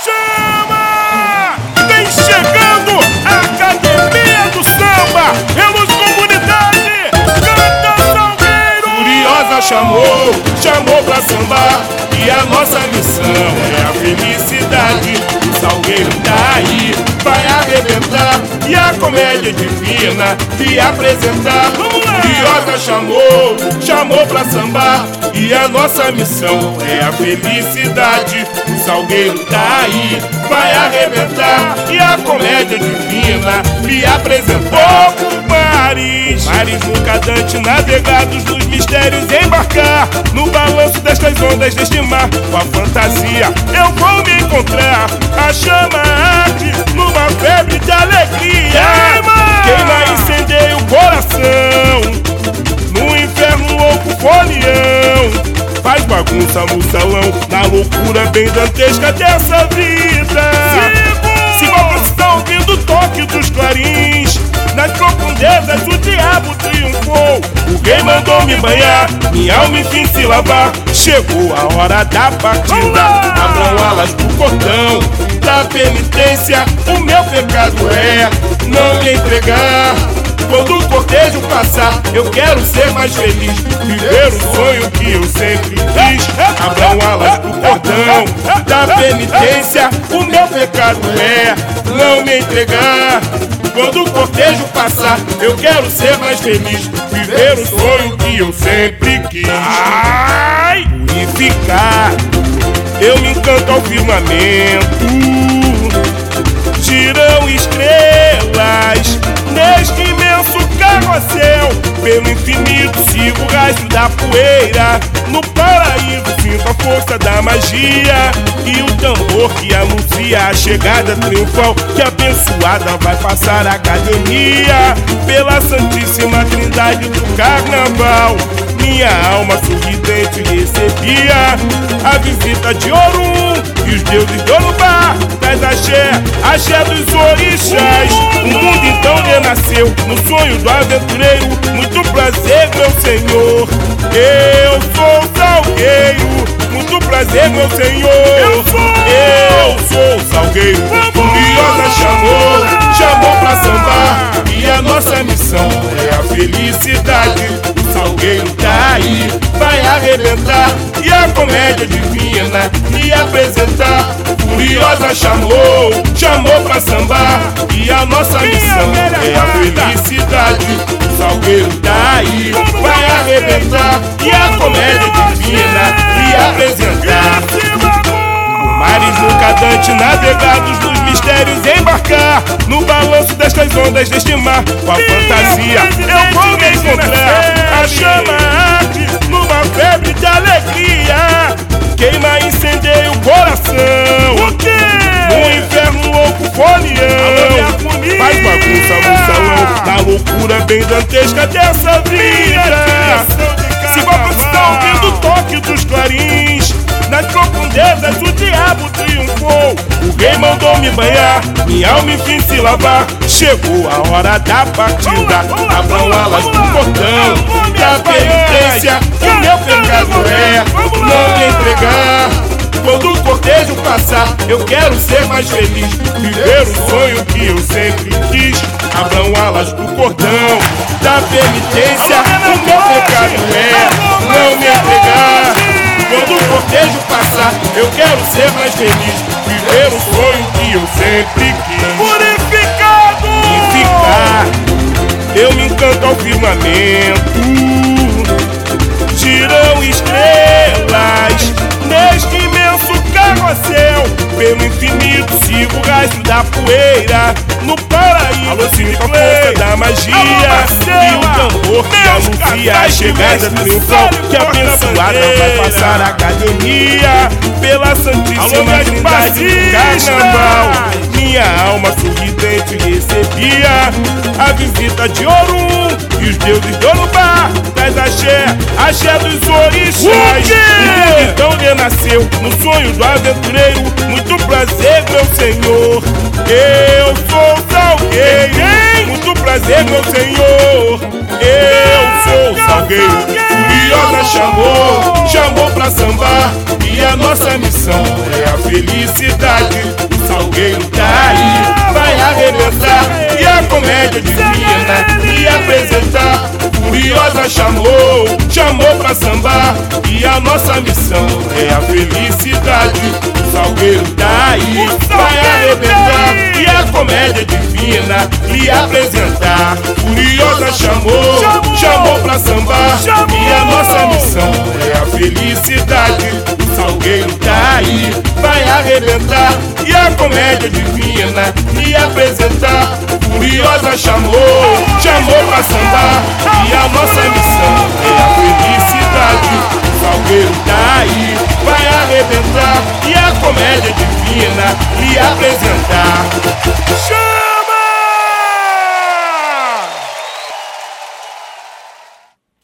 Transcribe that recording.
Chama! Vem chegando a Academia do Samba, Reluz Comunidade, canta Salgueiro! Curiosa chamou pra sambar, e a nossa missão é a felicidade. O Salgueiro tá aí, vai arrebentar, e a comédia divina te apresentar. Curiosa chamou pra sambar, e a nossa missão é a felicidade. O Salgueiro tá aí, vai arrebentar, e a comédia divina me apresentou. Mares nunca dantes, navegados nos mistérios, embarcar no balanço destas ondas deste mar. Com a fantasia eu vou me encontrar, a chama arde numa febre de alegria. Queima, incendeia o coração, no inferno louco folião. Faz bagunça no salão, na loucura bem dantesca dessa vida. Se você está ouvindo o toque dos clarins, nas profundezas o diabo triunfou. O rei mandou me banhar, minha alma enfim se lavar. Chegou a hora da partida, abram alas do cordão da penitência. O meu pecado é não me entregar. Quando o cortejo passar, eu quero ser mais feliz, viver o sonho que eu sempre quis. Abram alas do cordão da penitência. O meu pecado é não me entregar. Quando o cortejo passar, eu quero ser mais feliz, viver o sonho que eu sempre quis. Purificado, eu me encanto ao firmamento, giram estrelas neste imenso carrossel. Pelo infinito sigo o rastro da poeira, no paraíso sinto a força da magia, e o tambor que anuncia a chegada triunfal, que abençoada vai passar a academia. Pela santíssima trindade do carnaval, minha alma sorridente recebia a visita de Orum e os deuses de Olubá. Traz axé dos orixás. O mundo então renasceu no sonho do aventureiro. Muito prazer, meu senhor, eu sou o Salgueiro. Muito prazer, meu senhor, eu sou o Salgueiro. Curiosa chamou pra sambar, e a nossa missão é a felicidade. O Salgueiro tá aí, vai arrebentar, e a comédia divina me apresentar. Curiosa chamou pra sambar, e a nossa missão é a felicidade. O Salgueiro tá aí, vai arrebentar, e a comédia divina me apresentar. Mares nunca dantes, navegados nos mistérios, embarcar no balanço destas ondas deste mar. Com a fantasia eu vou me encontrar, a chama arde numa febre de alegria. Queima, incendeia o coração, no inferno louco folião. Faz bagunça no salão, na loucura bem dantesca dessa vida. Se você está ouvindo o toque dos clarins, nas profundezas o diabo triunfou. O rei mandou me banhar, minha alma enfim se lavar. Chegou a hora da partida, abram alas do cordão da penitência. O meu pecado é não me entregar. Quando o cortejo passar, eu quero ser mais feliz, viver o sonho que eu sempre quis. Abram alas do cordão da penitência. O meu pecado é não me entregar. Quando o cortejo passar, eu quero ser mais feliz, viver o sonho que eu sempre quis. Purificado, eu me encanto ao firmamento, giram estrelas neste imenso carrossel. Pelo infinito sigo o rastro da poeira, no paraíso sinto a força da magia, e o tambor que anuncia a chegada triunfal, que abençoada vai passar a academia. Pela santíssima trindade do carnaval, minha alma sorridente recebia a visita de Orum e os deuses de Olubá. Traz axé dos orixás. O mundo então renasceu no sonho do aventureiro. Muito prazer, meu senhor, eu sou o Salgueiro. Muito prazer, meu senhor, Eu sou o Salgueiro, Furiosa chamou pra sambar. E a nossa missão é a felicidade. O Salgueiro tá aí, vai arrebentar. E a comédia divina me apresentar. Furiosa chamou pra sambar. E a nossa missão é a felicidade. O Salgueiro tá aí, vai arrebentar. E a comédia divina lhe apresentar. Furiosa chamou pra sambar. E a nossa missão é a felicidade. O Salgueiro tá aí, vai arrebentar. E a comédia divina lhe apresentar. Furiosa chamou pra sambar. E a nossa missão é a felicidade.